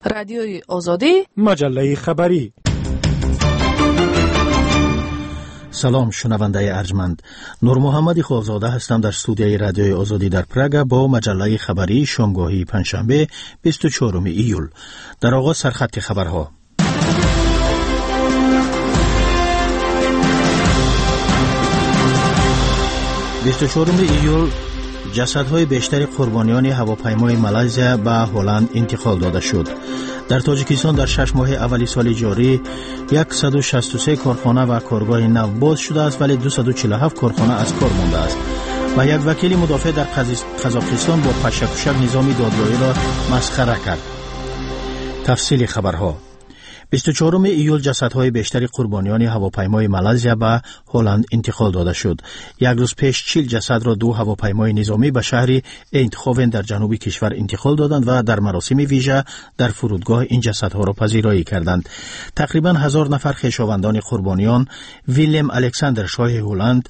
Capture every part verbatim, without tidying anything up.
رادیوی آزادی، مجله خبری. سلام شنونده ارجمند، نور محمدی خوزاده هستم در استودیوی رادیوی آزادی در پراگ با مجله خبری شامگاهی پنجشنبه بیست و چهارم ایول. در آغاز سرخط خبرها. بیست و چهارم ایول جسدهای بیشتر قربانیان هواپیمای مالزیا به هلند انتقال داده شد. در تاجیکستان در شش ماه اولی سال جاری صد و شصت و سه کارخانه و کارگاه نو باز شده است، ولی دویست و چهل و هفت کارخانه از کار مانده است. و یک وکیل مدافع در قزاقستان با پشکشک نظام دادگاهی را مسخره کرد. تفصیل خبرها. بیست و چهارم ایول جسدهای بیشتر قربانیان هواپیمای مالزیا به هلند انتقال داده شد. یک روز پیش چهل جسد را دو هواپیمای نظامی به شهر ایندخوون در جنوب کشور انتقال دادند و در مراسم ویژه در فرودگاه این جسدها را پذیرایی کردند. تقریبا هزار نفر خویشاوندان قربانیان، ویلیم الکساندر شاه هلند،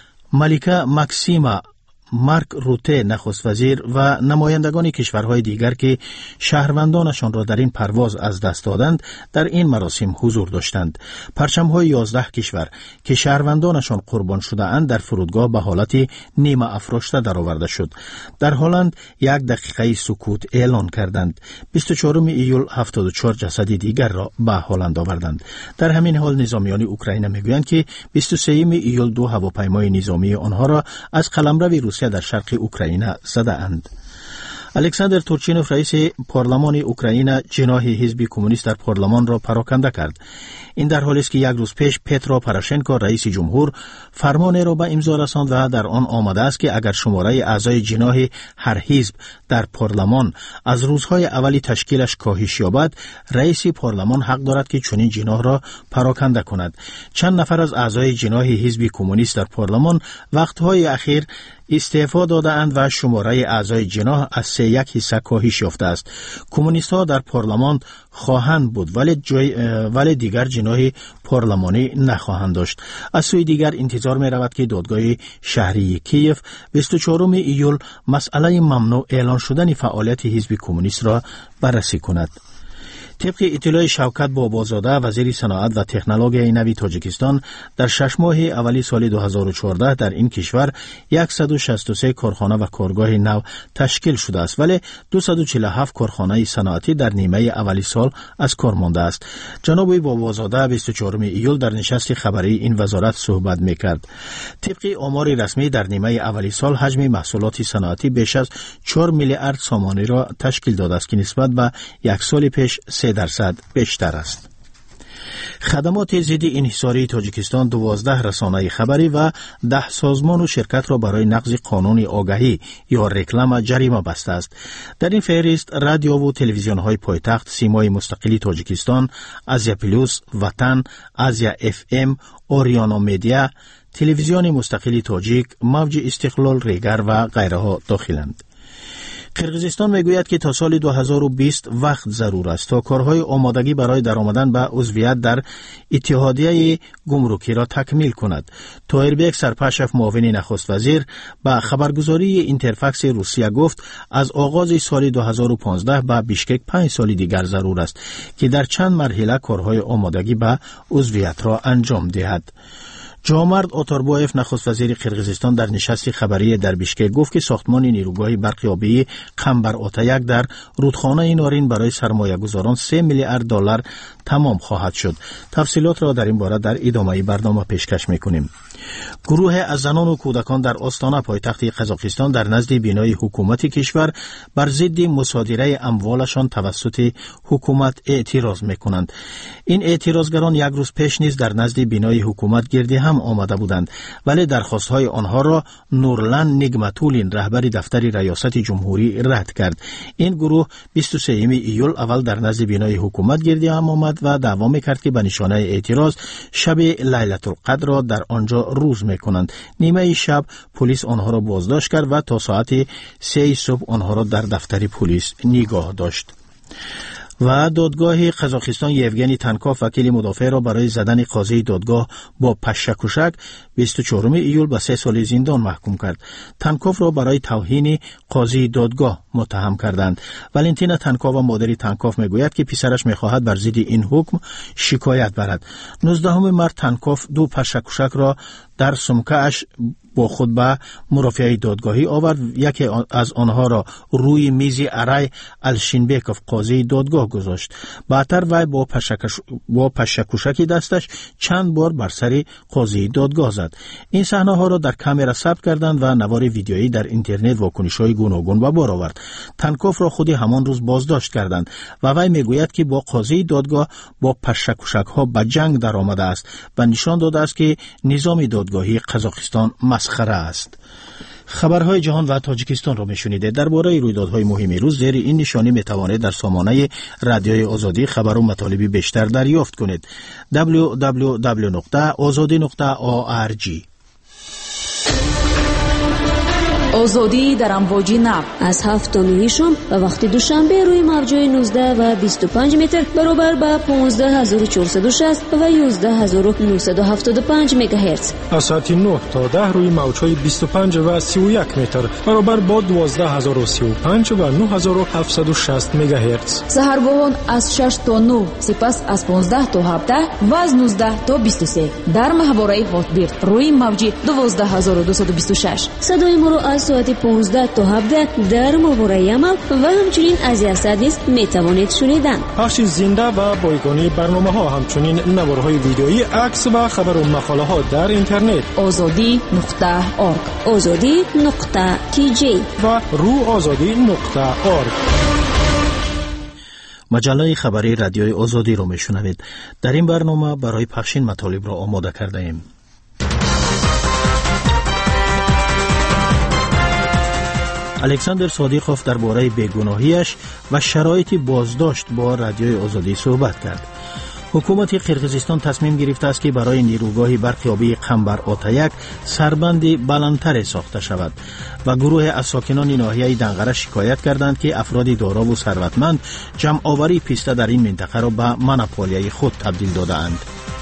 ملکه ماکسیما مارک روته نخست وزیر و نمایندگان کشورهای دیگر که شهروندانشان را در این پرواز از دست دادند در این مراسم حضور داشتند. پرچم‌های یازده کشور که شهروندانشان قربان شده اند در فرودگاه به حالت نیمه افراشته درآورده شد. در هلند یک دقیقه سکوت اعلان کردند. بیست و چهارم ایول هفتاد و چهار جسد دیگر را به هلند آوردند. در همین حال نظامیان اوکراین میگویند که بیست و سه ایول دو هواپیمای نظامی آنها را از قلمرو روسیه در شرق اوکراین زده اند. الکساندر تورچینوف رئیس پارلمان اوکراین جناح حزب کمونیست در پارلمان را پراکنده کرد. این در حالی است که یک روز پیش پترو پروشنکو رئیس جمهور فرمانی را به امضا رساند و در آن آمده است که اگر شماره اعضای جناح هر حزب در پارلمان از روزهای اولی تشکیلش کاهش یابد، رئیس پارلمان حق دارد که چنین جناح را پراکنده کند. چند نفر از اعضای جناح حزب کمونیست در پارلمان وقتهای اخیر استعفا داده اند و شماره اعضای جناح از سه یک حصه کاهش یافته است. کمونیست ها در پارلمان خواهند بود ولی, جای ولی دیگر جناح پارلمانی نخواهند داشت. از سوی دیگر انتظار می رود که دادگاه شهری کیف بیست و چهارم ایول مسئله ممنوع اعلان شدن فعالیت حزب کمونیست را بررسی کند. طبق اطلاع شوکت بابازاده وزیر صنعت و تکنولوژی نوی تاجیکستان، در شش ماه اولی سال دو هزار و چهارده در این کشور صد و شصت و سه کارخانه و کارگاه نو تشکیل شده است، ولی دویست و چهل و هفت کارخانه صنعتی در نیمه اولی سال از کار مانده است. جناب بابازاده بیست و چهارم ایول در نشست خبری این وزارت صحبت می‌کرد. طبق آمار رسمی در نیمه اولی سال حجم محصولات صنعتی بیش از چهار میلیارد سامانی را تشکیل داده است که نسبت به یک سال پیش سه درصد بیشتر است. خدمات ضد انحصاری تاجیکستان دوازده رسانه خبری و ده سازمان و شرکت را برای نقض قانون آگهی یا رکلام جریمه بسته است. در این فهرست رادیو و تلویزیون های پایتخت، سیمای مستقلی تاجیکستان، آزیا پلوس، وطن، آزیا اف ام، اوریانا میدیا، تلویزیون مستقلی تاجیک، موج استقلال ریگر و غیرها داخلند. قرقیزستان میگوید که تا سال دو هزار و بیست وقت ضرور است تا کارهای آمادگی برای درآمدن به عضویت در اتحادیه گمرکی را تکمیل کند. طاهربک سرپشف معاون نخست وزیر به خبرگزاری اینترفکس روسیه گفت از آغاز سال دو هزار و پانزده به بیشکک پنج سال دیگر ضرور است که در چند مرحله کارهای آمادگی به عضویت را انجام دهد. جامرد آتاربایف نخست وزیر قرقیزستان در نشست خبری در بیشکک گفت که ساختمان نیروگاه برق آبی قنبر آتایک در رودخانه نارین برای سرمایه گذاران سه میلیارد دلار تمام خواهد شد. تفصیلات را در این باره در ادامه برنامه پیشکش میکنیم. گروه از زنان و کودکان در آستانه پایتخت قزاقستان در نزد بینای حکومت کشور بر ضد مصادره اموالشان توسط حکومت اعتراض میکنند. این اعتراضگران یک روز پیش نیز در نزد بینای حکومت گردی هم آمده بودند، ولی درخواست‌های آنها را نورلن نگمتولین رهبر دفتر ریاست جمهوری رد کرد. این گروه بیست و سه ایول اول در نزد بینای حکومت گردی هم آمد و دعوا می‌کرد که به نشانه اعتراض شب لیلة القدر را در آنجا روز می‌کنند. نیمه شب پلیس آنها را بازداشت کرد و تا ساعت سه صبح آنها را در دفتر پلیس نگاه داشت. و دادگاه قزاقستان یوگنی تنکاف وکیل مدافع را برای زدن قاضی دادگاه با پشکوشک بیست و چهارم ایول به سه سال زندان محکوم کرد. تنکاف را برای توهین قاضی دادگاه متهم کردند. والنتینا تنکاف و مادر تنکاف میگوید که پسرش میخواهد بر ضد این حکم شکایت برد. نوزدهم مارس تنکاف دو پشکوشک را در سمکه‌اش با خود به مرافعه دادگاهی آورد. یکی از آنها را روی میز ارای الشینبکوف قاضی دادگاه گذاشت. بعدتر وی با پشکش با پشکوشکی دستش چند بار بر سر قاضی دادگاه زد. این صحنه ها را در کامera ثبت کردند و نوار ویدیویی در اینترنت واکنش های گوناگون به بار آورد. تنکاف را خود همان روز بازداشت کردند و وی میگوید که با قاضی دادگاه با پشکوشک ها به جنگ در آمده است و نشان داده است که نظام دادگاهی قزاقستان مسخره است. خبرهای جهان و تاجیکستان را میشنیده. درباره رویدادهای مهم روز زیر این نشانی میتوانید در سامانه رادیوی آزادی خبر و مطالبی بیشتر دریافت کنید. دبلیو دبلیو دبلیو نقطه آزادی نقطه آ آر جی. آزادی در امواج نو از هفت تا نه شام و وقت دوشنبه روی موج‌های نوزده و بیست و پنج متر برابر با پانزده هزار و چهارصد و شصت و یازده هزار و نهصد و هفتاد و پنج مگاهرتز. از ساعت نه تا ده روی موج‌های بیست و پنج و سی و یک متر برابر با دوازده هزار و سی و پنج و نه هزار و هفتصد و شصت مگاهرتز. سحرگاهان از شش تا نه، سپس از پانزده تا هفده و از نوزده تا بیست و سه در محوره هاتبیرد روی موج دوازده هزار و دویست و بیست و شش. صدای ما را از ساعت پانزده تا هفده در ماهواره عمل و همچنین از یاسد نیز میتوانید شنیدن. پخش زنده و بایگانی برنامه ها، همچنین نوارهای ویدیویی، عکس و خبر و مقاله ها در اینترنت آزادی نقطه آرگ، آزادی نقطه کی جی و رو آزادی نقطه آرگ. مجله خبری رادیوی آزادی رو میشنوید. در این برنامه برای پخش این مطالب را آماده کرده ایم. الکساندر صادیقوف درباره بیگناهیش و شرایط بازداشت با رادیوی آزادی صحبت کرد. حکومت قرقیزستان تصمیم گرفته است که برای نیروگاه برقیابی قنبر آتایک سربند بلندتر ساخته شود و گروه از ساکنان ناحیه دنقره شکایت کردند که افراد دارا و ثروتمند جمع آوری پیسته در این منطقه را به مونوپولیای خود تبدیل داده‌اند.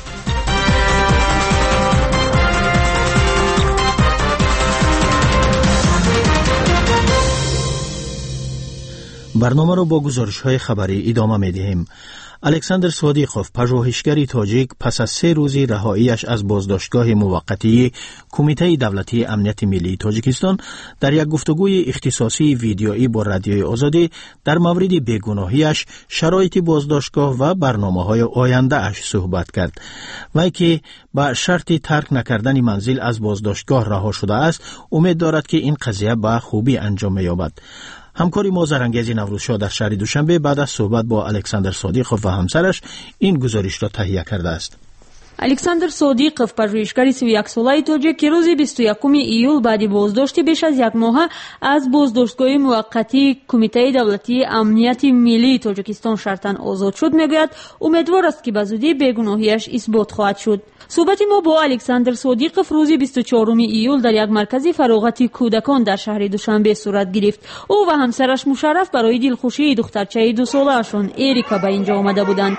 برنامه را با گزارش‌های خبری ادامه می‌دهیم. الکساندر صادیقوف، پژوهشگری تاجیک، پس از سه روزی رهاییش از بازداشتگاه موقتی کمیته دولتی امنیت ملی تاجیکستان در یک گفتگوی اختصاصی ویدیویی با رادیوی آزادی در مورد بیگناهیش، شرایط بازداشتگاه و برنامه‌های آینده اش صحبت کرد. وی که با شرط ترک نکردن منزل از بازداشتگاه رها شده است، امید دارد که این قضیه به خوبی انجام یابد. همکاری ما زرانگیز نوروزشاه در شهر دوشنبه بعد از صحبت با الکساندر صادیقوف و همسرش این گزارش را تهیه کرده است. الکساندر صادیقوف، پژوهشگر سی و یک ساله تاجیک که روز بیست و یکم ایول بعد بازداشت بیش از یک ماه از بازداشتگاه موقتی کمیته دولتی امنیت ملی تاجیکستان شرطاً آزاد شد، میگوید امیدوار است که به زودی بیگناهیش اثبات خواهد شد. صحبت ما با الکساندر صادیقوف روز بیست و چهارم ایول در یک مرکز فراغت کودکان در شهر دوشنبه صورت گرفت. او و همسرش مشرف برای دلخوشی دخترچه دو ساله‌شان اریکا به اینجا آمده буданд.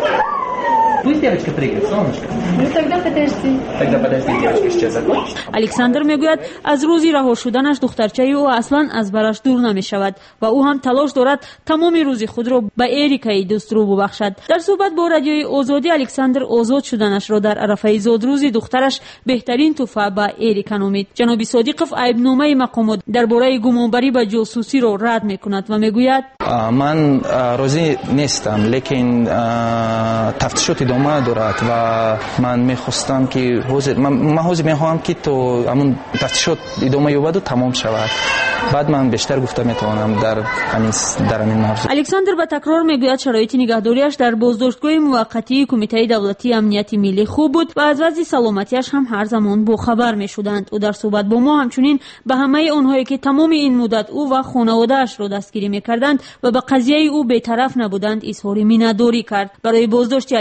Пусть девочка прыгает, солнышко. Ну тогда подожди. Тогда подожди, девочка сейчас закончит. الکساندر میگوید از روزی رها شدنش دخترچه او اصلا از برش دور نمی شود و او هم تلاش دارد تمام روزی خود را به اریکای دوست رو ببخشد. در صحبت با رادیوی آزادی، الکساندر آزاد شدنش را در عرفه زادروزی دخترش بهترین تحفه به اریکا نامید. جناب صادیقوف عیبنامه مقامات درباره گمانبری به جاسوسی را رد میکند و میگوید من راضی نیستم، لیکن تفتیشات ادامه دارد و من میخواستم که حاضر من, من حاضر میخواهم که تو همون تفتیشات ادامه یابد و تمام شود، بعد من بیشتر گفته میتوانم در همین در همین موضوع. الکساندر به تکرار میگوید شرایط نگهداریش در بازداشتگاه موقتی کمیته دولتی امنیت ملی خوب بود و از وضع سلامتیش هم هر زمان با خبر میشدند. او در صحبت با ما همچنین به همه آنهایی که تمام این مدت او و خانواده‌اش را دستگیری میکردند و به قضیه او بی‌طرف نبودند اظهار مینه‌داری کرد. برای بازداشت الکساندر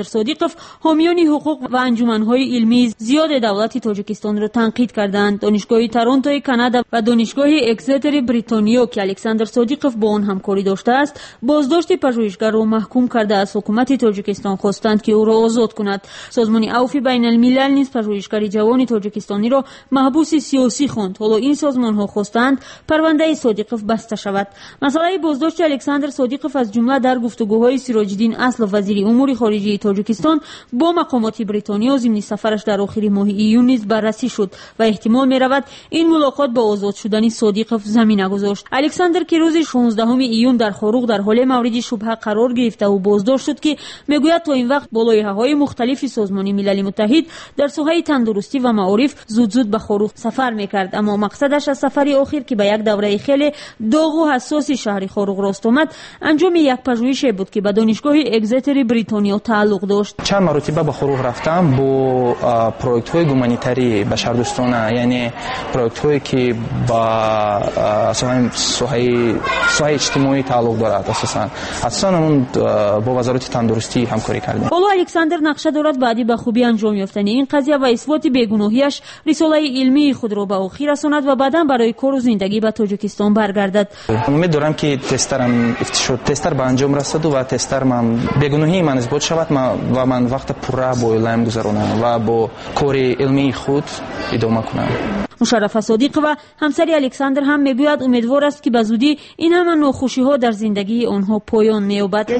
صادیقوف حامیان حقوق و انجمن‌های علمی زیاد دولت تاجیکستان را تنقید کردند. دانشگاه تورنتو کانادا و دانشگاه اکستر بریتانیا که الکساندر صادیقوف با آن همکاری داشته است، بازداشت پژوهشگر را محکوم کرده از حکومت تاجیکستان خواستند که او را آزاد کند. سازمان عفو بین الملل نیز پژوهشگر جوان تاجیکستانی را محبوس سیاسی خواند. حالا این سازمان‌ها خواستند پرونده صادیقوف بسته شود. مسئله بازداشت الکساندر صادیقوف از جمله در گفتگوهای سراج الدین اصل وزیر امور خارجه تاجیکستان با مقامات بریتانیا ضمن سفرش در آخر ماه ایون نیز بررسی شد و احتمال می‌رود این ملاقات با آزاد شدن صادیقوف زمینه گذاشت. الکساندر که روز شانزدهم ایون در خاروق در حال مورد شبهه قرار گرفته و بازداشت شد که میگوید تا این وقت با لایحه‌های مختلف سازمان ملل متحد در ساحه تندرستی و معارف زود زود به خاروق سفر می‌کرد، اما مقصدش از سفر آخر که به یک دوره خیلی داغ و حساس شهر خاروق راست آمد انجام یک پژوهش بود که به دانشگاه اکستر بریتانیا تعلق داشت. چند مرتبه به خاروق رفتم با پروژه‌های گومانیتری بشردوستانه، یعنی پروژه‌هایی که با ساحه ساحه اجتماعی تعلق دارد. اساساً اساساً اون با وزارت تندرستی همکاری کردیم. حالا الکساندر نقشه دارد بعدی به خوبی انجام یافتن این قضیه و اثبات بیگناهیش رساله علمی خود را به آخر رساند و بعداً برای کار و زندگی به تاجیکستان برگردد. امید دارم که تسترم شد تستر به انجام رسد و تستر من بیگناهی من اثبات شود و من وقت پره با علم گذرانم و با کار علمی خود ادامه کنم. مشرف صادیقوف همسر الکساندر هم میگوید امیدوار است که به زودی این همه ناخوشی ها در زندگی آنها پایان مییابد.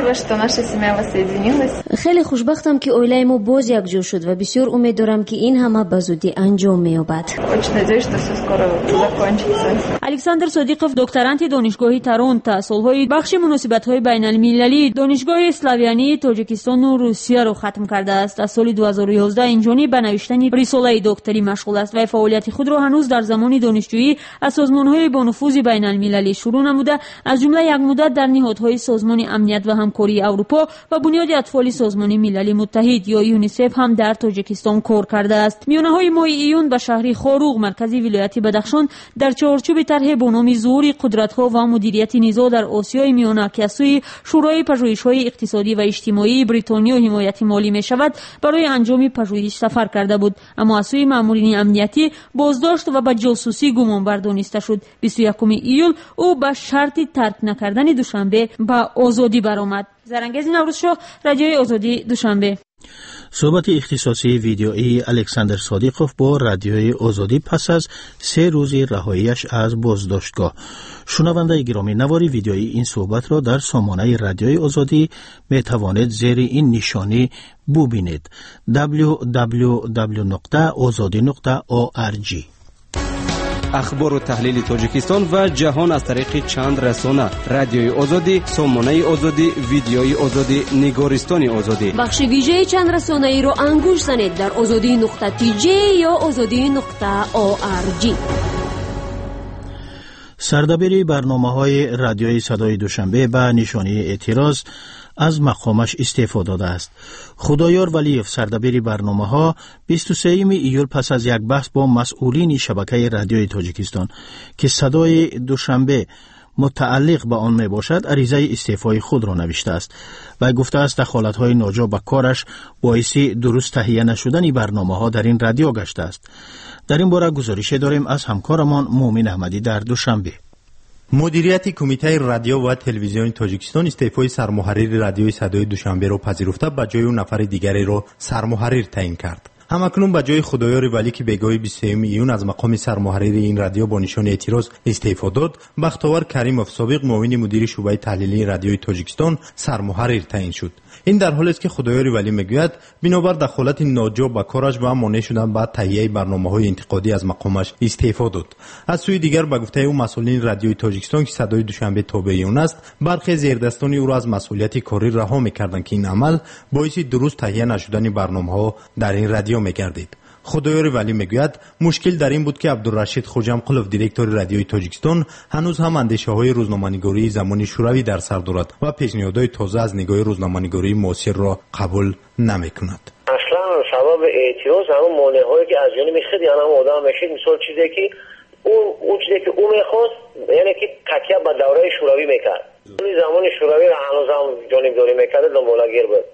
خیلی خوشبختم که عائله ما باز یک جور شد و بسیار امید دارم که این همه به زودی انجام مییابد. الکساندر صادیقوف دکترانت دانشگاه تورنتو سالهای بخش مناسبت‌های بین المللی دانشگاه اسلاویانی تاجیکستان و روسیه را ختم کرده است. از سال دو هزار و یازده اینجانی به نوشتن رساله دکتری مشغول است و فعالیت خود را هنوز در زمان دانشجویی از سازمان‌های با نفوذ بین المللی شروع نموده، از جمله یک مدت در نهادهای سازمان امنیت و همکاری اروپا و بنیاد اطفال سازمان ملل متحد یا یونیسف هم در تاجیکستان کار کرده است. میانه‌های ماه ایون به شهر خاروق مرکز ولایت بدخشان در چارچوب طرح با نام ظهور قدرت‌ها و مدیریت نزاع در آسیای میانه که از سوی شورای پژوهش‌های اقتصادی و اجتماعی بریتانیا حمایت مالی می‌شود برای انجام پژوهش سفر کرده بود، اما از سوی مامورین امنیتی بازداشت و به جاسوسی گمان بردانسته شد. بیست و یکم ایول او به شرط ترک نکردن دوشنبه به آزادی برآمد. زرنگز نوروزشاه، رادیوی آزادی، دوشنبه. صحبت اختصاصی ویدیویی الکساندر صادیقوف با رادیوی آزادی پس از سه روز رهاییش از بازداشتگاه. شنونده گرامی، نواری ویدیویی این صحبت را در سامانه رادیوی آزادی می توانید زیر این نشانی ببینید: دبلیو دبلیو دبلیو نقطه آزادی نقطه او آر جی. اخبار و تحلیل تاجیکستان و جهان از طریق چند رسانه: رادیوی آزادی، سامانه آزادی، ویدیوی آزادی، نگارستان آزادی. بخش ویژه چند رسانه ای رو انگوش زنید در آزادی نقطه تی جی یا آزادی نقطه او آر جی. سردبیر برنامه‌های رادیوی صدای دوشنبه به نشانه اعتراض از مقامش استعفا داده است. خدایار ولیف سردبیر برنامه‌ها بیست و سوم ایول پس از یک بحث با مسئولین شبکه رادیوی تاجیکستان که صدای دوشنبه متعلق به آن می باشد عریضه استعفای خود را نوشته است و گفته است دخالت‌های ناجا به کارش باعث درست تهیه نشدن برنامه‌ها در این رادیو گشته است. در این باره گزارش داریم از همکارمان مومن احمدی در دوشنبه. مدیریت کمیته رادیو و تلویزیون تاجیکستان استعفای سرمحرر رادیوی صدای دوشنبه را پذیرفته به جای اون نفر دیگری را سرمحرر تعیین کرد. همکنون به جای خدایار ولی که بگاه بیست و سوم ایون از مقام سرمحرر این رادیو با نشان اعتراض استعفا داد، بختیار کریموف سابق معاون مدیر شعبه تحلیلی رادیوی تاجیکستان سرمحرر تعیین شد. این در حالی است که خدایار ولی میگوید بنابر دخالت ناجا به کارش و مانع شدن به تهیه برنامه‌های انتقادی از مقامش استعفا داد. از سوی دیگر به گفته او مسئولین رادیوی تاجیکستان که صدای دوشنبه تابع اون است، برخی زیردستان او را از مسئولیت کاری رها می‌کردند که این عمل باعث درست تهیه نشدن برنامه‌ها در این رادیو می‌گردید. خدایار ولی میگوید مشکل در این بود که عبدالرشید خوجامقلوف دیرکتور رادیوی تاجیکستان هنوز هم اندیشه‌های روزنامه‌نگاری زمان شوروی در سر دارد و پیشنهادهای تازه از نگاه روزنامه‌نگاری معاصر را قبول نمی‌کند. اصلا سبب اعتراض همون مانع‌هایی که از جانب می‌خواد یعنی هم آدم میشید مثال چیزی که اون اون چیزی که اون می‌خواست یعنی که تکیه به دوره شوروی می‌کرد. اون زمان شوروی را هنوز هم جانبداری می‌کرد دنبالگیر بود.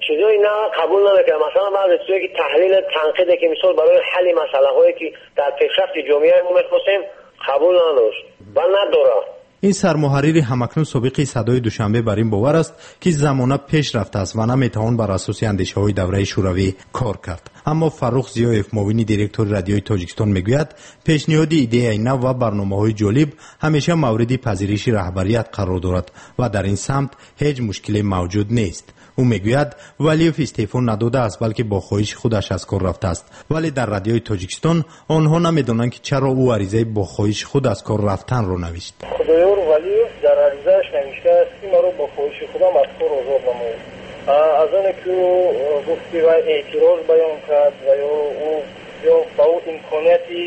چیزایی نه قبول نمیکنه. مثلا بعضی چیزایی که تحلیل تنقیده که مثال برای حل مسئله هایی که در پیشرفت جامعه ما میخواستیم قبول نداشت و نداره. این سرمحرر همکنون سابق صدای دوشنبه بر این باور است که زمانه پیش رفته است و نمیتوان بر اساس اندیشه های دوره شوروی کار کرد. اما فروخ زیایف معاون دیرکتور رادیوی تاجیکستان میگوید پیشنهاد ایده نو و برنامه‌های جالب همیشه مورد پذیرش رهبریت قرار دارد و در این سمت هیچ مشکلی موجود نیست. او میگوید ولیف استعفا نداده است بلکه با خواهش خودش از کار رفته است، ولی در رادیوی تاجیکستان آنها نمیدانند که چرا او عریضه با خواهش خود از کار رفتن را نوشت. خدایور ولیف در عریضه‌اش نوشته است که مرا با خواهش خودم از کار آزاد نماید. از آن که گفتی و اعتراض بیان کرد و یا او یا با او امکانیتی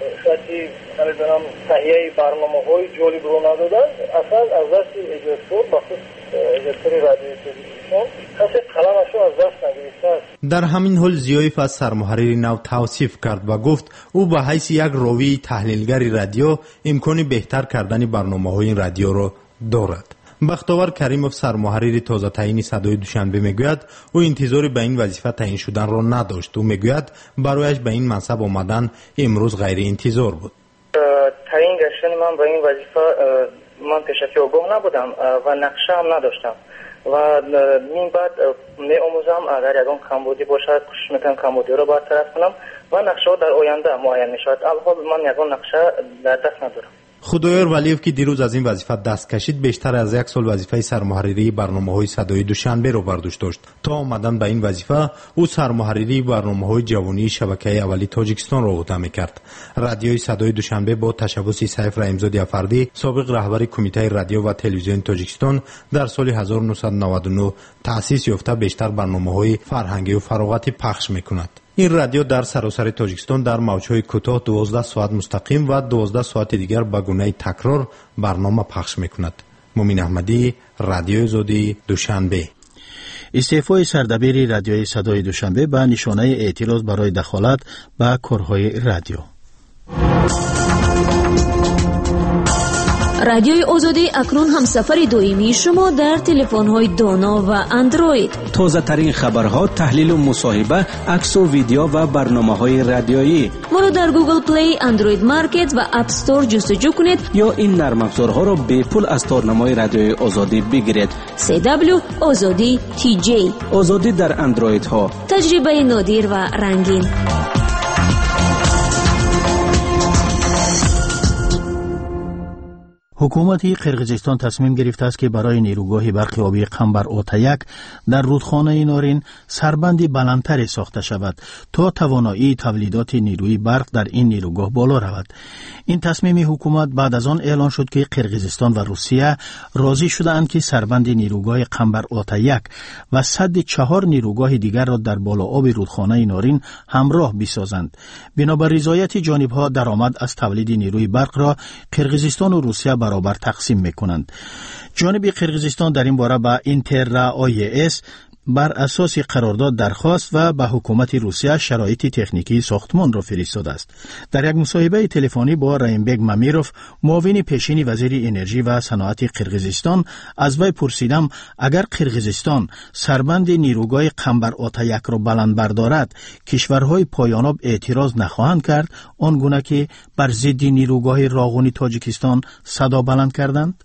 شاید نمیدونم تهیه برنامه‌های جالب رو ندادن، اصلا از دست اجازه‌خواه بخصوص اجازه‌خواه رادیوی تاجیکستان کسی قلمش رو از دست نگرفته است. در همین حال زیایف از سرمحرر نو توصیف کرد و گفت او به حیث یک راوی تحلیلگر رادیو امکان بهتر کردن برنامه‌های این رادیو را دارد. بختاور کریموف سرمحرر تازه تعیین صدای دوشنبه میگوید او انتظاری به این وظیفه تعیین شدن را نداشت. او میگوید برایش به این منصب آمدن امروز غیر انتظار بود. تعیین گشتن من به این وظیفه من پیشکی آگاه نبودم و نقشه هم نداشتم و من بعد می آموزم اگر یگان کمبودی باشد کوشش میکنم کمبودی را برطرف کنم و نقشه در آینده معین میشود. الحال من یگان نقشه در دست ندارم. خدایور ولیف که دیروز از این وظیفه دست کشید بیشتر از یک سال وظیفه سرمحرری برنامه‌های صدای دوشنبه را بر دوش داشت. تا آمدن به این وظیفه او سرمحرری برنامه‌های جوانی شبکه اولی تاجیکستان را عهده می‌کرد. رادیوی صدای دوشنبه با تشبث سیف رحیمزاده افردی سابق رهبر کمیته رادیو و تلویزیون تاجیکستان در سال هزار و نهصد و نود و نه تأسیس یافته بیشتر برنامه‌های فرهنگی و فراغتی پخش می‌کند. این رادیو در سراسر تاجیکستان در موج‌های کوتاه دوازده ساعت مستقیم و دوازده ساعت دیگر به گونه تکرار برنامه پخش می‌کند. مومین احمدی، رادیو آزادی، دوشنبه. استعفای سردبیر رادیوی صدای دوشنبه به نشانه اعتراض برای دخالت به کارهای رادیو. رادیوی آزادی اکنون هم سفر دائمی شما در تلفن‌های دانا و اندروید. تازه ترین خبرها، تحلیل و مصاحبه، عکس و ویدیو و برنامه‌های رادیویی. ما رو در گوگل پلی، اندروید مارکت و اپ استور جستجو کنید یا این نرم افزارها را به پول از تارنمای رادیوی آزادی بگیرید. سی دبلیو آزادی تی جی. آزادی در اندروید ها. تجربه نادر و رنگین. حکومت قرقیزستان تصمیم گرفته است که برای نیروگاه برق آبی قنبر آتایک در رودخانه نارین سربندی بلندتری ساخته شود تا توانایی تولیدات نیروی برق در این نیروگاه بالا رود. این تصمیم حکومت بعد از آن اعلان شد که قرقیزستان و روسیه راضی شدند که سربند نیروگاه قنبر آتایک و سد چهار نیروگاه دیگر را در بالا آب رودخانه نارین همراه بسازند. بنابر رضایت جانبها درآمد از تولید نیروی برق را قرقیزستان و روسیه برابر تقسیم میکنند. جانب قرقیزستان در این باره با اینتر آی اس بر اساس قرارداد درخواست و به حکومت روسیه شرایط تکنیکی ساختمان را فرستاده است. در یک مصاحبه تلفنی با رایمبگ مامیروف، معاون پیشین وزیر انرژی و صنعت قرقیزستان، از وی پرسیدم اگر قرقیزستان سربند نیروگاه قنبر آتایک را بلند بردارد کشورهای پایاناب اعتراض نخواهند کرد آنگونه که بر ضد نیروگاه راغونی تاجیکستان صدا بلند کردند؟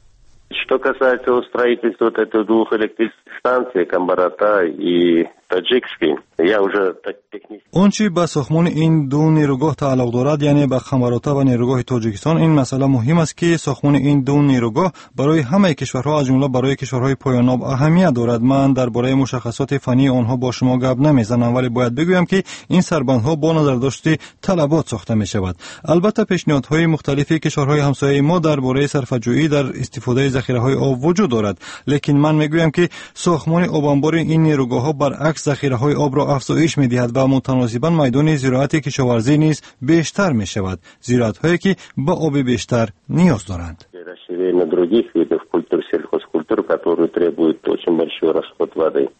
Что касается строительства вот этих двух электростанций, Камбарата и Таджикский, я уже технически... اونچه به ساختمان این دو نیروگاه تعلق دارد، یعنی به قنبراتا و نیروگاه تاجیکستان، این مسئله مهم است که ساختمان این دو نیروگاه برای همه کشورها از جمله برای کشورهای پایاناب اهمیت دارد. من درباره مشخصات فنی آنها با شما گپ نمیزنم، ولی باید بگویم که این سربندها با نظر داشته طلبات ساخته می شود. البته پیشنهادهای مختلفی کشورهای همسایه ما درباره صرفه‌جویی در استفاده ذخیره‌های آب وجود دارد، لیکن من میگویم که ساختمان آب انبار این نیروگاه‌ها برعکس ذخیره‌های آب را افزایش می‌دهد و متناسباً میدان زراعت کشاورزی نیز بیشتر می‌شود، زراعت‌هایی که به آب بیشتر نیاز دارند.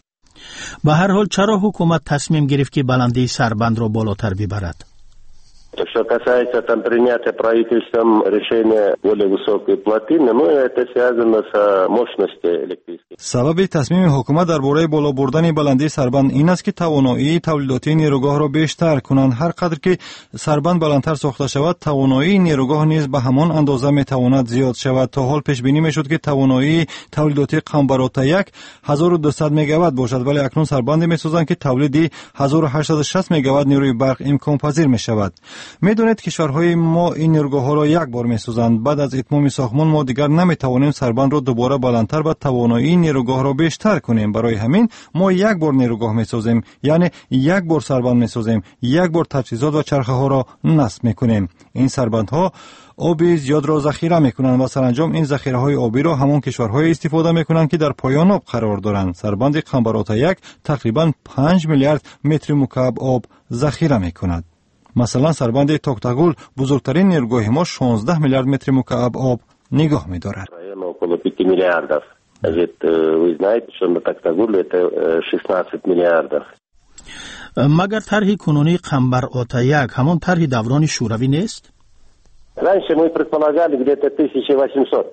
به هر حال چرا حکومت تصمیم گرفت که بلندی سربند را بالاتر ببرد؟ Что касается там принятия правительством решения более высокой плотины, ну, это связано с мощностью электрической. سبب تصمیم حکومت درباره بالا بردن بلندی سربند این است که توانایی تولیداتی نیروگاه را بیشتر کنند. هر قدر که سربند بلندتر ساخته شود، توانایی نیروگاه نیز به همان اندازه میتواند زیاد شود. تا حال پیش بینی میشد که توانایی تولیداتی قنبرات یک هزار و دویست مگاوات باشد، ولی اکنون سربندی میسازند که تولید هزار و هشتصد و شصت مگاوات نیروی برق امکان پذیر میشود. میدونید کشورهای ما این نیروگاه ها را یک بار میسازند. بعد از اتمام ساختمان ما دیگر نمیتوانیم سربند را دوباره بلندتر و توانایی نیروگاه را بیشتر کنیم. برای همین ما یک بار نیروگاه میسازیم، یعنی یک بار سربند میسازیم، یک بار تجهیزات و چرخه ها را نصب میکنیم. این سربندها آبی زیاد را ذخیره میکنند و سرانجام این ذخیره های آبی را همون کشورهای استفاده میکنند که در پایان آب قرار دارند. سربند قنبرات یک تقریبا پنج میلیارد متر مکعب آب ذخیره میکند. مثلا سربند توکتاگول بزرگترین نیروگاه ما شانزده میلیارد متر مکعب آب نگاه می‌دارد. Около пяти миллиардов. Ведь вы знаете, что на Токтагуле это шестнадцать миллиардов. مگر طرح کنونی قنبرات یک همون طرح دوران شوروی نیست؟ Раньше мы предполагали где-то тысяча восемьсот.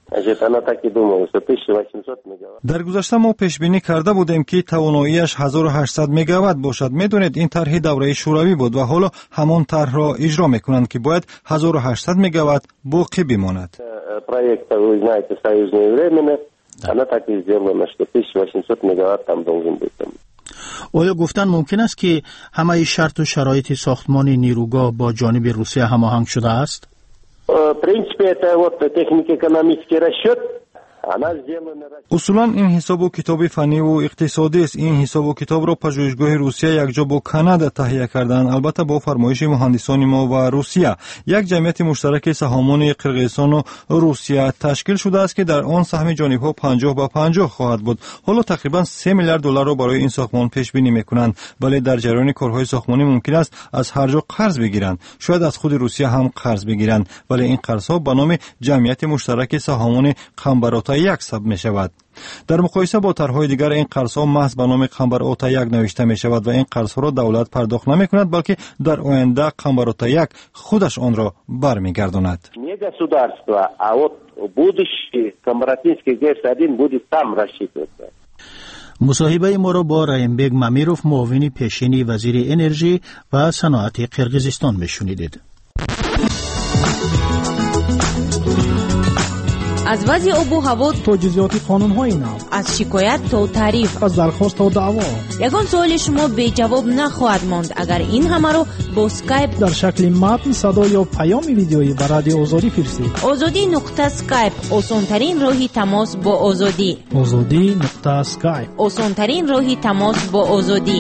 در گذشته ما پیش بینی کرده بودیم که تواناییش هزار و هشتصد مگاوات باشد. میدونید این طرح دوره شوروی بود و حالا همان طرح را اجرا میکنند که باید هزار و هشتصد مگاوات باقی بماند. Проект, вы знаете, союзное время, она так и сделана, что тысяча восемьсот мегаватт там должен быть. آیا گفتن ممکن است که همه شرط و شرایط ساختمان نیروگاه با جانب روسیه هماهنگ شده است؟ В принципе, это вот технико-экономический расчет. اصولا این حساب و کتاب فنی و اقتصادی است. این حساب و کتاب را پژوهشگاه روسیه یکجا با کانادا تهیه کردند، البته با فرمایش مهندسان ما و روسیه. یک جمعیت مشترک سهامان قرقیزستان و روسیه تشکیل شده است که در آن سهم جانب‌ها پنجاه به پنجاه خواهد بود. حالا تقریبا سه میلیارد دلار را برای این ساختمان پیش بینی میکنند، ولی در جریان کارهای ساختمانی ممکن است از هر جا قرض بگیرند. شاید از خود روسیه هم قرض بگیرند، ولی این قرض‌ها به نام جمعیت مشترک سهامان قنبرات یک ثبت می شود. در مقایسه با طرح‌های دیگر این قرض‌ها محض به نام قنبرات یک نوشته می شود و این قرض‌ها را دولت پرداخت نمی کند، بلکه در آینده قنبرات یک خودش آن را برمیگرداند. Не государство, а вот будущий Камбаратинский ГЭС один будет там рассчитываться. مصاحبه ما را با رایمبگ مامیروف معاون پیشین وزیر انرژی و صنعت قرقیزستان میشنیدید. از وضع آب و هوا تا جزئیات قانون‌های نو، از شکایت تا تعریف، از درخواست تا دعوا، یگان سوال شما بی جواب نخواهد ماند اگر این همه رو با اسکایپ در شکل متن، صدا یا پیام ویدیویی به رادیو آزادی فرستید. آزادی نقطه اسکایپ آسان‌ترین راهی تماس با آزادی. آزادی نقطه اسکایپ آسان‌ترین راهی تماس با آزادی.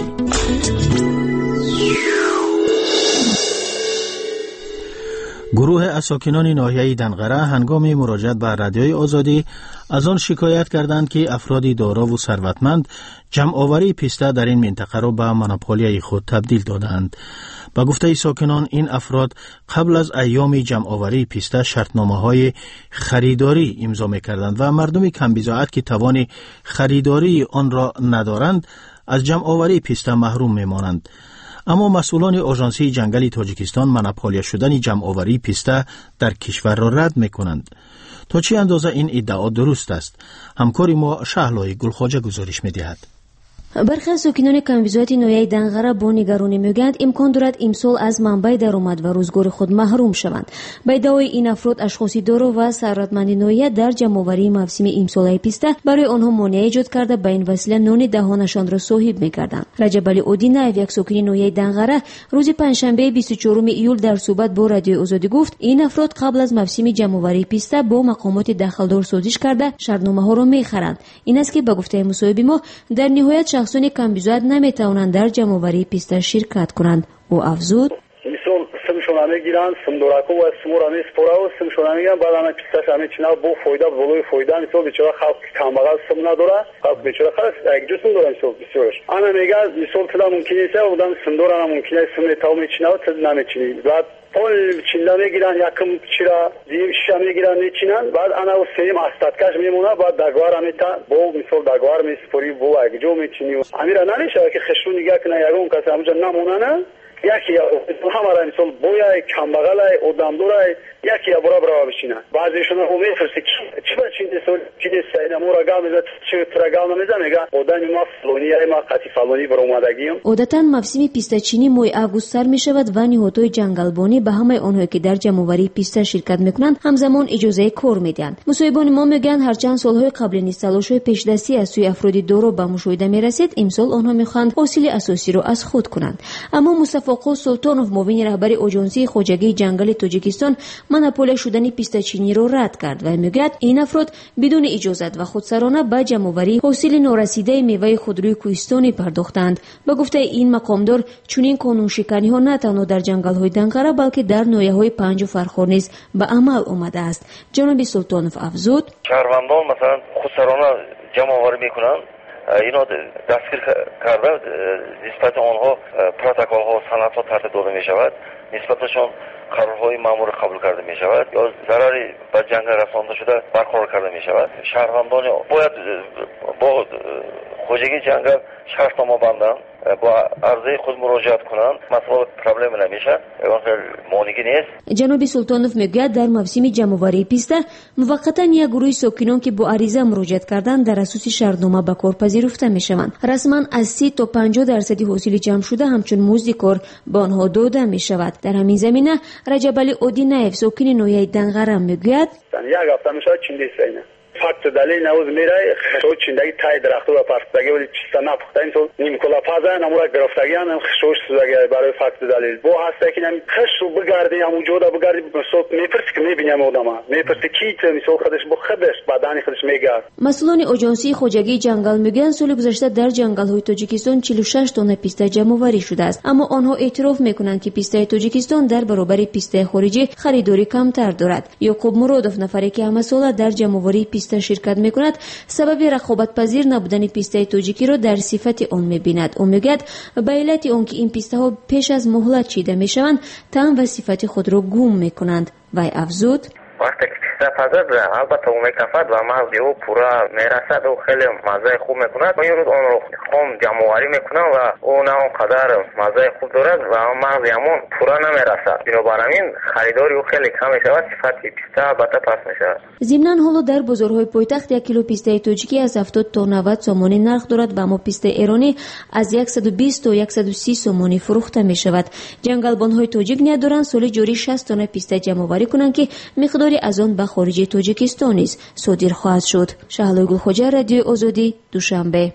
گروه اساکنان ناحیه دنقره هنگام مراجعت به رادیوی آزادی از آن شکایت کردند که افرادی دارا و ثروتمند جمع‌آوری پیسته در این منطقه را به مونوپولی خود تبدیل دادند. با گفته ساکنان این افراد قبل از ایام جمع‌آوری پیسته شرطنامه‌های خریداری امضا می‌کردند و مردم کم بضاعت که توان خریداری آن را ندارند از جمع‌آوری پیسته محروم می‌مانند. اما مسئولان آژانسی جنگل تاجیکستان مونوپولی شدن جمع‌آوری پیسته در کشور را رد می‌کنند. تا چه اندازه این ادعا درست است؟ همکاری ما شهلای گلخواجه گزارش می‌دهد. برخی از ساکنان کم‌وضعیت ناحیه دنقره با نگرانی میگویند امکان دارد امسال از منبع درآمد و روزگار خود محروم شوند. به ادعای این افراد اشخاصی دارا و ثروتمند ناحیه در جمع‌آوری موسم امساله پیسته برای آنها مانع ایجاد کرده به این وسیله نان دهانشان را صاحب می‌کردند. رجب علی اودینه یک ساکن ناحیه دنقره روز پنجشنبه بیست و چهارم ایول در صحبت با رادیو آزادی گفت این افراد قبل از موسم جمع‌آوری پیسته با مقامات دخلدار سازش کرده شرطنامه‌ها را می‌خرند. این است که به گفته مصاحب ما در نهایت شخصانی کم بضاعت نمیتوانند در جمع‌آوری پیسته شرکت کنند. او افزود مثلا سمشون میگیرن سمدورکو و سمورا میسپورا و سمشون میگیرن بعد همه پیستاش همه چینا با فایده بالای فایده مثلا بیچاره خلق کامبغال سم نداره خلق بیچاره خلاص یک جسم داره مثلا بسیارش انا میگه مثلا تلا ممکنه است اودم سمدورا ممکنه است سمتاو میچینه و تد نمیچینه بعد پول چیندا میگیرن یکم چرا دیم شام میگیرن میچینن بعد انا و سیم استادکاش میمونه بعد دگوار میتا با مثلا دگوار میسپوری با یک جو میچینی امیر نمیشه که خشون نگاه کنه یگون کس همونجا نمونه نه یکی همه را مثال بویای کمبغلای ادمدورای یکی برا برا بشینه بعضیشون رو میفرسته چی با چی دستور چی دسته مورا گام میزد چی ترگال نمیزد میگه odani ما فلونی ما قطی فلونی بر اومدگیم. عادتاً موسم پیستچینی ماه آگوست سر می شود و نهادهای جنگلبانی به همه آنهایی که در جمع‌آوری پیستا شرکت میکنند همزمان اجازه کار میدهند. مصاحبان ما میگن هرچند سالهای قبل نیز تلاش‌های پیشدستی از سوی افراد دارا به مشاهده میرسید، امسال آنها میخواهند حاصل اساسی را از خود کنند. اما مصطفی سلطانوف معاون رهبر آژانسی خواجگی جنگل تاجیکستان مونوپول شدن پیستچینی را رد کرد و میگوید این افراد بدون اجازت و خودسرانه به جمع‌آوری حاصل نارسیده میوه خودروی کوهستانی پرداختند. به گفته این مقامدار چنین قانون شکنی ها نه تنها در جنگل های دنقره بلکه در نایه های پنج و فرخار نیز به عمل آمده است. جناب سلطانوف افزود شهروندان مثلا خودسرانه جمع‌آوری میکنند، اینا دستگیر کرده نسبت آنها پروتکل ها و سند ها ترتیب داده می شود، نسبتشان قرارهای مامور قبول کرده می شود یا ضرری به جنگ رسانده شده برقرار کرده می شود. شهروندان باید با خواجگی جنگل شرطنامه بندند، با عرضه خود مراجعت کنند، مسئله پرابلم نمیشه، اون مانعی نیست. جناب سلطانوف میگوید در موسم جمع‌آوری پیستا موقتا یک گروه ساکنان که با عریضه مراجعت کردند در اساس شرطنامه به کار پذیرفته میشوند. رسما از سی تا پنجاه درصد حاصل جمع شده همچون مزد کار به آنها داده میشود. در همین زمینه رجب علی اودینایف ساکن نایه دنقره میگوید یک هفته میشه چندی سینه فقط دلیل نوز میره خشو چندگی تای درختو و پرستگی ولی چیستا نپخته این تو نیم کلا پازه نمورا گرفتگی هم خشوش سوزگی برای فقط دلیل بو هسته که نمی خشو بگردی همون جودا بگردی صوت میپرسی که میبینیم آدم میپرسی کی تو میسو خودش با خودش بدنی خودش میگرد. مسئولان آژانسی خواجگی جنگل میگن سال گذشته در جنگل های تاجیکستان چهل و شش تن پیستا جمع‌آوری شده است، اما آنها اعتراف میکنند که پیستای تاجیکستان در برابر پیستای خارجی خریداری کمتر دارد. یعقوب مرادوف نفری که همه سال در جمع‌آوری پیستا شرکت میکند سبب رقابت پذیر نبودن پیستای تاجیکی را در صفت آن میبیند. او میگوید به علت آن که این پیستاها پیش از مهلت چیده میشوند طعم و صفت خود را گم میکنند. وی افزود وقتی که پیستا پزد البته اون میکفد و مغزی او پورا میرسد و خیلی مزه خوب میکند و یه روز اون رو خام جمع‌آوری میکنم و اون اونقدر مزه خوب دارد و مغزی همون پورا نمیرسد، بنابراین خریداری او خیلی کم میشود، صفت پیستا البته پس میشود. ضمناً حالا در بازارهای پایتخت یک کیلو پیستای تاجیکی از هفتاد تا نود سومانی نرخ دارد و اما پیستای ایرانی از صد و بیست تا صد و سی سومانی فروخته میشود. جنگلبان‌های تاجیک ندارند سال جاری شصت تن پیستا جمع‌آوری کنند که مقدار از آن به خارج تاجیکستان نیز صادر خواهد شد. شهلا گلخوجه، رادیو آزادی، دوشنبه.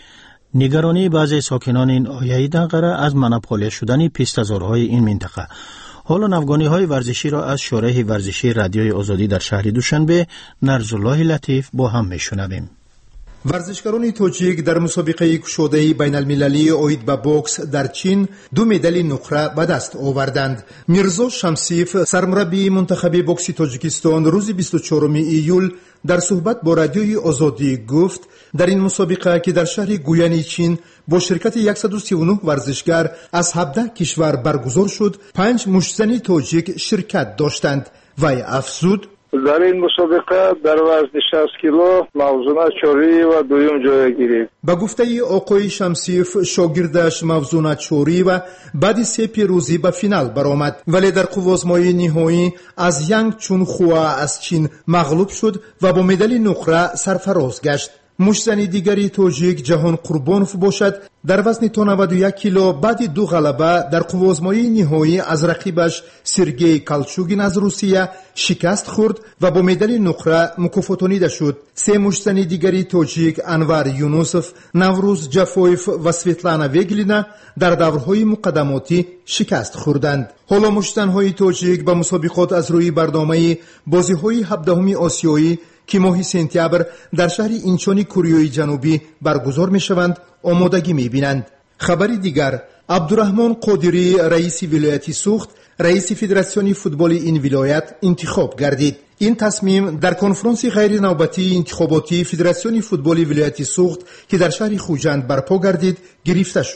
نگرانی بعضی ساکنان این ناحیه دنقره از مونوپول شدن پیستازارهای این منطقه. حالا نوگانی‌های ورزشی را از شورای ورزشی رادیوی آزادی در شهر دوشنبه نرزالله لطیف با هم میشنویم. ورزشکاران تاجیک در مسابقه گشاده بین المللی اوید به بوکس در چین دو مدال نقره به دست آوردند. میرزا شمسیف سرمربی منتخب بوکس تاجیکستان روز بیست و چهارم ایول در صحبت با رادیوی آزادی گفت در این مسابقه که در شهر گویانی چین با شرکت صد و سی و نه ورزشگر از هفده کشور برگزار شد، پنج مشتزنی تاجیک شرکت داشتند. وی افزود در این مسابقه در وزن شصت کیلو موزون چوری و دویم جای گرفت. با گفته آقای شمسیف شاگردش موزون چوری و بعد سه پیروزی به فینال برآمد، ولی در قوازمای نهایی از ینگ چون خوا از چین مغلوب شد و با مدال نقره سرفراز گشت. مشتزن دیگری تاجیک جهان قربانوف باشد در وزن تا نود و یک کیلو بعد دو غلبه در قوازمای نهایی از رقیبش سرگئی کالچوگین از روسیه شکست خورد و با مدال نقره مکافاتانیده شد. سه مشتزن دیگری تاجیک انور یونوسف، نوروز جفویف و سویتلانا ویگلینا در دورهای مقدماتی شکست خوردند. حالا مشتزن‌های تاجیک به مسابقات از روی برنامه بازی‌های هفدهم آسیایی که ماه سپتامبر در شهر اینچون کره جنوبی برگزار می‌شوند آمادگی می‌بینند. خبری دیگر، عبدالرحمن قادری رئیس ولایت سوخت رئیس فدراسیون فوتبال این ولایت انتخاب گردید. این تصمیم در کنفرانس غیر نوبتی انتخاباتی فدراسیون فوتبال ولایت سوخت که در شهر خوجند برپا گردید گرفته شد.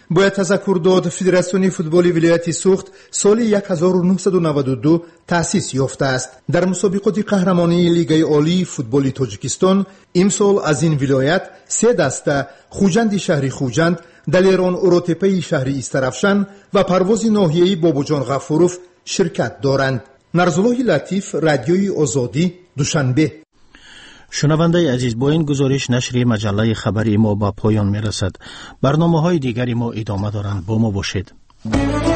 باید تذکر داد فدراسیون فوتبال ولایت سوخت سال هزار و نهصد و نود و دو تأسیس یافته است. در مسابقات قهرمانی لیگ عالی فوتبال تاجیکستان امسال از این ولایت سه دسته خوجند شهری خوجند، دلیران اوروتپه شهری استرافشان و پرواز ناحیه‌ای بابوجان غفوروف شرکت دارند. نرزالله لطیف، رادیوی آزادی، دوشنبه. شنونده عزیز، با این گزارش نشر مجله خبری ما با پایان می رسد. برنامه های دیگری ما ادامه دارند. با ما باشید.